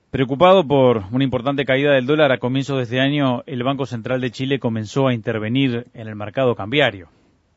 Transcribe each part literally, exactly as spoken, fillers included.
Preocupado por una importante caída del dólar a comienzos de este año, el Banco Central de Chile comenzó a intervenir en el mercado cambiario.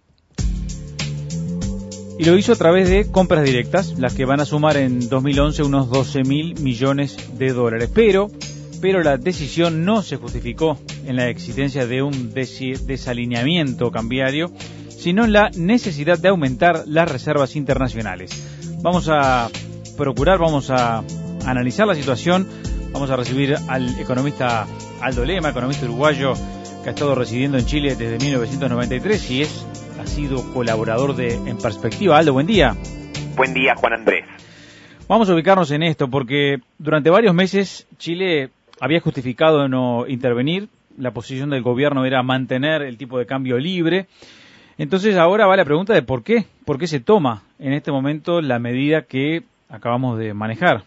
Y lo hizo a través de compras directas, las que van a sumar en dos mil once unos doce mil millones de dólares. Pero, pero la decisión no se justificó en la existencia de un des- desalineamiento cambiario, sino en la necesidad de aumentar las reservas internacionales. Vamos a procurar, vamos a analizar la situación. Vamos a recibir al economista Aldo Lema, economista uruguayo que ha estado residiendo en Chile desde mil novecientos noventa y tres y es ha sido colaborador de En Perspectiva. Aldo, buen día. Buen día, Juan Andrés. Vamos a ubicarnos en esto porque durante varios meses Chile había justificado no intervenir. La posición del gobierno era mantener el tipo de cambio libre. Entonces ahora va la pregunta de por qué, por qué se toma en este momento la medida que acabamos de manejar.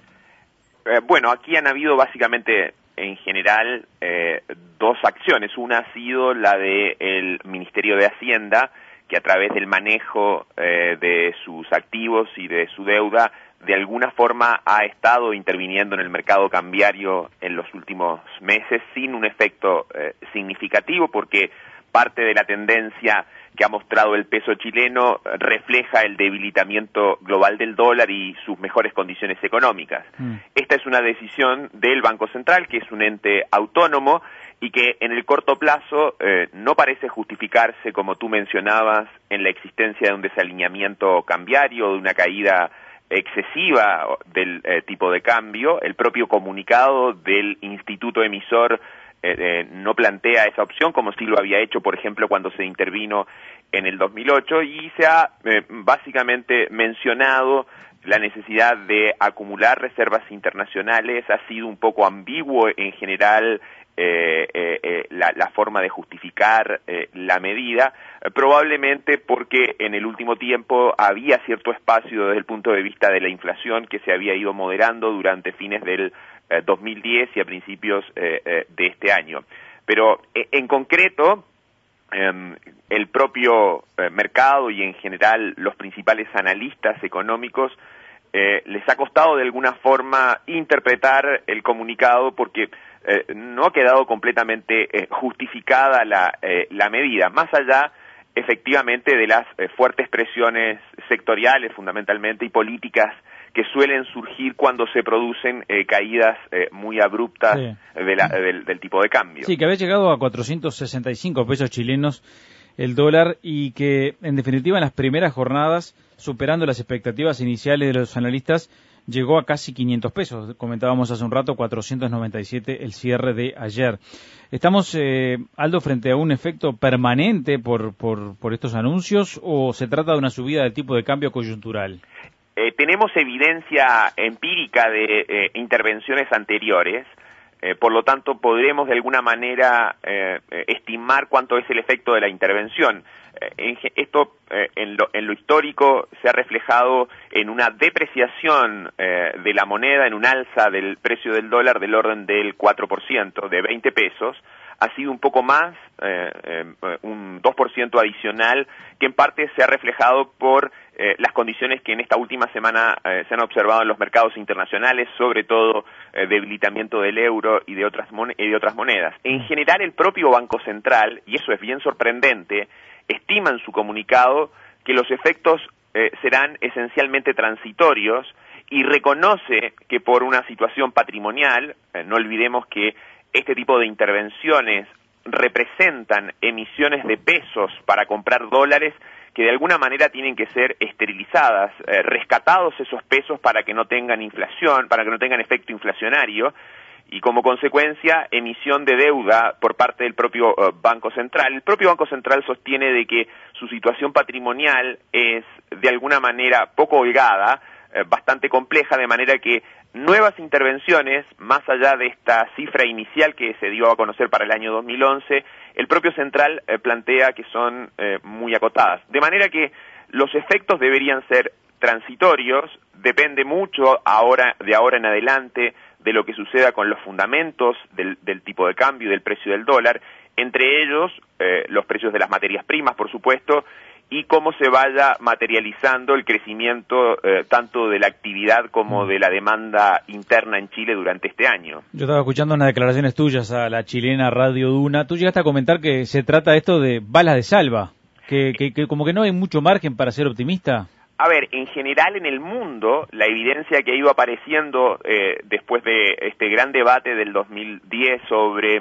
Eh, bueno, aquí han habido básicamente, en general, eh, dos acciones. Una ha sido la del Ministerio de Hacienda, que a través del manejo eh, de sus activos y de su deuda, de alguna forma ha estado interviniendo en el mercado cambiario en los últimos meses sin un efecto eh, significativo, porque parte de la tendencia que ha mostrado el peso chileno refleja el debilitamiento global del dólar y sus mejores condiciones económicas. Mm. Esta es una decisión del Banco Central, que es un ente autónomo y que en el corto plazo eh, no parece justificarse, como tú mencionabas, en la existencia de un desalineamiento cambiario, de una caída excesiva del eh, tipo de cambio. El propio comunicado del instituto emisor Eh, eh, no plantea esa opción, como sí lo había hecho, por ejemplo, cuando se intervino en el dos mil ocho, y se ha eh, básicamente mencionado la necesidad de acumular reservas internacionales. Ha sido un poco ambiguo en general eh, eh, eh, la, la forma de justificar eh, la medida, eh, probablemente porque en el último tiempo había cierto espacio desde el punto de vista de la inflación que se había ido moderando durante fines del Eh, dos mil diez y a principios eh, eh, de este año. Pero eh, en concreto, eh, el propio eh, mercado y en general los principales analistas económicos eh, les ha costado de alguna forma interpretar el comunicado porque eh, no ha quedado completamente eh, justificada la, eh, la medida, más allá efectivamente de las eh, fuertes presiones sectoriales fundamentalmente y políticas que suelen surgir cuando se producen eh, caídas eh, muy abruptas sí. de la, del, del tipo de cambio. Sí, que había llegado a cuatrocientos sesenta y cinco pesos chilenos el dólar y que, en definitiva, en las primeras jornadas, superando las expectativas iniciales de los analistas, llegó a casi quinientos pesos. Comentábamos hace un rato, cuatrocientos noventa y siete el cierre de ayer. ¿Estamos, eh, Aldo, frente a un efecto permanente por, por, por estos anuncios o se trata de una subida del tipo de cambio coyuntural? Eh, tenemos evidencia empírica de eh, intervenciones anteriores, eh, por lo tanto podremos de alguna manera eh, estimar cuánto es el efecto de la intervención. Eh, en, esto eh, en, lo, en lo histórico se ha reflejado en una depreciación eh, de la moneda, en un alza del precio del dólar del orden del cuatro por ciento, de veinte pesos. Ha sido un poco más, eh, eh, un dos por ciento adicional, que en parte se ha reflejado por eh, las condiciones que en esta última semana eh, se han observado en los mercados internacionales, sobre todo eh, debilitamiento del euro y de otras mon- y de otras monedas. En general, el propio Banco Central, y eso es bien sorprendente, estima en su comunicado que los efectos eh, serán esencialmente transitorios y reconoce que por una situación patrimonial, eh, no olvidemos que este tipo de intervenciones representan emisiones de pesos para comprar dólares que de alguna manera tienen que ser esterilizadas, eh, rescatados esos pesos para que no tengan inflación, para que no tengan efecto inflacionario, y como consecuencia emisión de deuda por parte del propio uh, Banco Central. El propio Banco Central sostiene de que su situación patrimonial es de alguna manera poco holgada, eh, bastante compleja, de manera que nuevas intervenciones, más allá de esta cifra inicial que se dio a conocer para el año dos mil once, el propio Central eh, plantea que son eh, muy acotadas. De manera que los efectos deberían ser transitorios, depende mucho ahora, de ahora en adelante de lo que suceda con los fundamentos del, del tipo de cambio y del precio del dólar, entre ellos eh, los precios de las materias primas, por supuesto, y cómo se vaya materializando el crecimiento eh, tanto de la actividad como de la demanda interna en Chile durante este año. Yo estaba escuchando unas declaraciones tuyas a la chilena Radio Duna. Tú llegaste a comentar que se trata esto de balas de salva, que, que, que como que no hay mucho margen para ser optimista. A ver, en general en el mundo, la evidencia que ha ido apareciendo eh, después de este gran debate del dos mil diez sobre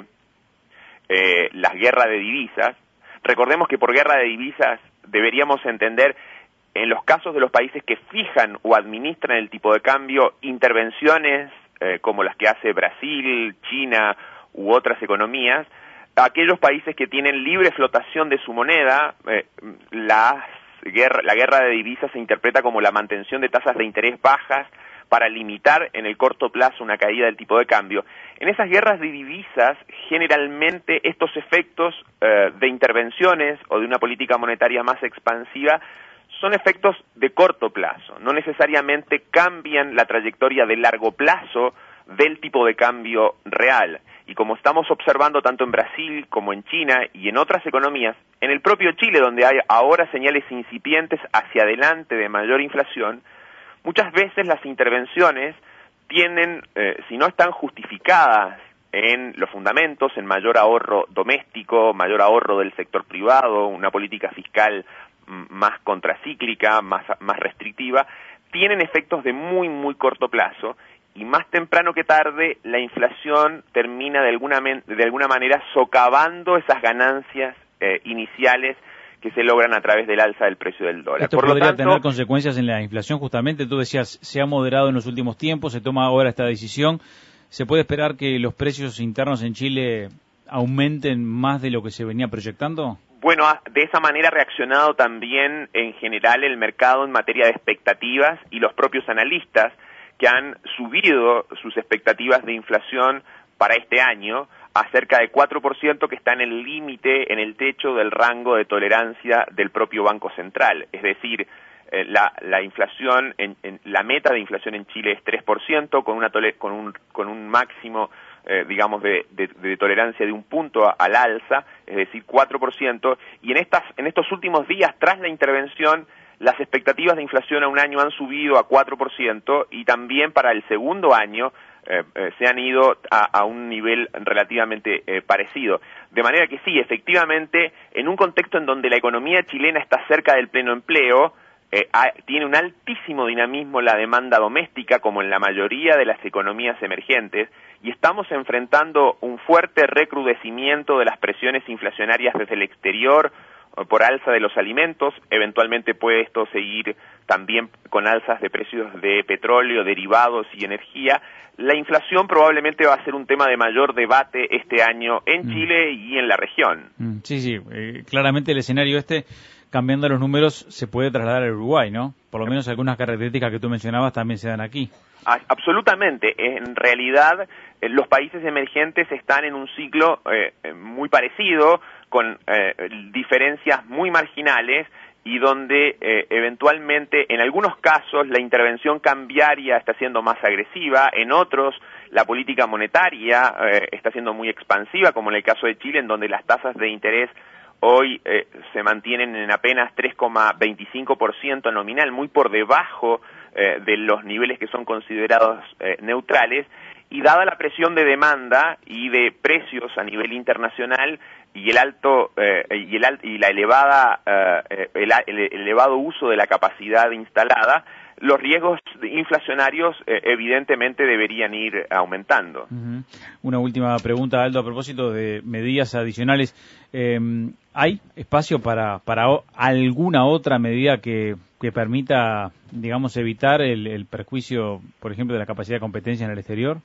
eh, las guerras de divisas, recordemos que por guerra de divisas deberíamos entender, en los casos de los países que fijan o administran el tipo de cambio, intervenciones eh, como las que hace Brasil, China u otras economías, aquellos países que tienen libre flotación de su moneda, eh, las guerra, la guerra de divisas se interpreta como la mantención de tasas de interés bajas para limitar en el corto plazo una caída del tipo de cambio. En esas guerras de divisas, generalmente estos efectos eh, de intervenciones o de una política monetaria más expansiva son efectos de corto plazo, no necesariamente cambian la trayectoria de largo plazo del tipo de cambio real. Y como estamos observando tanto en Brasil como en China y en otras economías, en el propio Chile, donde hay ahora señales incipientes hacia adelante de mayor inflación, muchas veces las intervenciones tienen, eh, si no están justificadas en los fundamentos, en mayor ahorro doméstico, mayor ahorro del sector privado, una política fiscal más contracíclica, más, más restrictiva, tienen efectos de muy, muy corto plazo, y más temprano que tarde la inflación termina de alguna, de alguna manera socavando esas ganancias eh, iniciales que se logran a través del alza del precio del dólar. Esto Por podría lo tanto, tener consecuencias en la inflación, justamente. Tú decías, se ha moderado en los últimos tiempos, se toma ahora esta decisión. ¿Se puede esperar que los precios internos en Chile aumenten más de lo que se venía proyectando? Bueno, de esa manera ha reaccionado también en general el mercado en materia de expectativas y los propios analistas, que han subido sus expectativas de inflación para este año a cerca de cuatro por ciento, que está en el límite, en el techo del rango de tolerancia del propio Banco Central. Es decir, eh, la, la inflación, en, en, la meta de inflación en Chile es tres por ciento, con, una tole, con, un, con un máximo, eh, digamos, de, de, de tolerancia de un punto a, al alza, es decir, cuatro por ciento, y en, estas, en estos últimos días, tras la intervención, las expectativas de inflación a un año han subido a cuatro por ciento y también para el segundo año eh, eh, se han ido a, a un nivel relativamente eh, parecido. De manera que sí, efectivamente, en un contexto en donde la economía chilena está cerca del pleno empleo, eh, ha, tiene un altísimo dinamismo la demanda doméstica, como en la mayoría de las economías emergentes, y estamos enfrentando un fuerte recrudecimiento de las presiones inflacionarias desde el exterior, por alza de los alimentos. Eventualmente puede esto seguir también con alzas de precios de petróleo, derivados y energía. La inflación probablemente va a ser un tema de mayor debate este año en Chile y en la región. Sí, sí, eh, claramente el escenario este, cambiando los números, se puede trasladar al Uruguay, ¿no? Por lo menos algunas características que tú mencionabas también se dan aquí. Absolutamente. En realidad, los países emergentes están en un ciclo eh, muy parecido, con eh, diferencias muy marginales, y donde eh, eventualmente, en algunos casos, la intervención cambiaria está siendo más agresiva, en otros, la política monetaria eh, está siendo muy expansiva, como en el caso de Chile, en donde las tasas de interés hoy eh, se mantienen en apenas tres coma veinticinco por ciento nominal, muy por debajo eh, de los niveles que son considerados eh, neutrales, y dada la presión de demanda y de precios a nivel internacional y el alto eh, y, el, y la elevada eh, el, el elevado uso de la capacidad instalada, los riesgos inflacionarios eh, evidentemente deberían ir aumentando. Uh-huh. Una última pregunta, Aldo, a propósito de medidas adicionales. Eh, ¿Hay espacio para para o, alguna otra medida que, que permita, digamos, evitar el, el perjuicio, por ejemplo, de la capacidad de competencia en el exterior?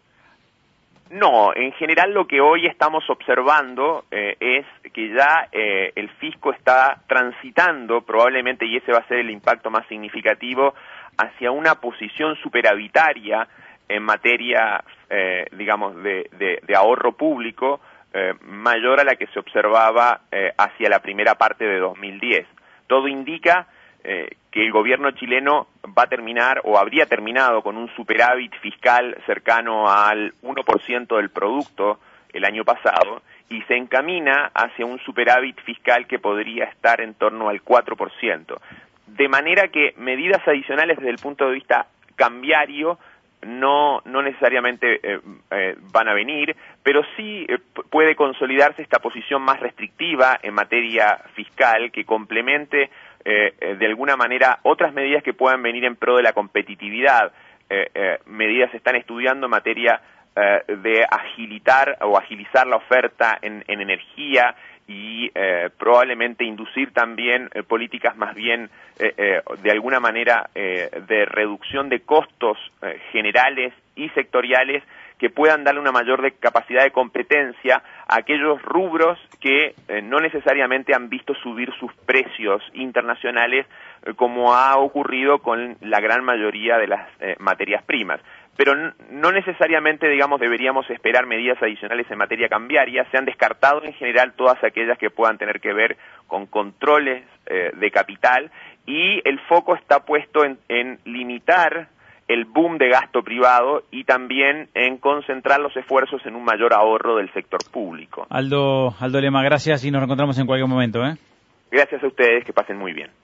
No, en general lo que hoy estamos observando eh, es que ya eh, el fisco está transitando probablemente, y ese va a ser el impacto más significativo, hacia una posición superavitaria en materia, eh, digamos, de, de, de ahorro público eh, mayor a la que se observaba eh, hacia la primera parte de dos mil diez. Todo indica eh, que el gobierno chileno va a terminar o habría terminado con un superávit fiscal cercano al uno por ciento del producto el año pasado, y se encamina hacia un superávit fiscal que podría estar en torno al cuatro por ciento. De manera que medidas adicionales desde el punto de vista cambiario no, no necesariamente eh, eh, van a venir, pero sí eh, puede consolidarse esta posición más restrictiva en materia fiscal que complemente eh, eh, de alguna manera otras medidas que puedan venir en pro de la competitividad. Eh, eh, medidas se están estudiando en materia eh, de agilitar o agilizar la oferta en, en energía y eh, probablemente inducir también eh, políticas más bien eh, eh, de alguna manera eh, de reducción de costos eh, generales y sectoriales que puedan darle una mayor de capacidad de competencia a aquellos rubros que eh, no necesariamente han visto subir sus precios internacionales eh, como ha ocurrido con la gran mayoría de las eh, materias primas. Pero no necesariamente, digamos, deberíamos esperar medidas adicionales en materia cambiaria. Se han descartado en general todas aquellas que puedan tener que ver con controles eh, de capital, y el foco está puesto en, en limitar el boom de gasto privado y también en concentrar los esfuerzos en un mayor ahorro del sector público. Aldo, Aldo Lema, gracias y nos reencontramos en cualquier momento, ¿eh? Gracias a ustedes, que pasen muy bien.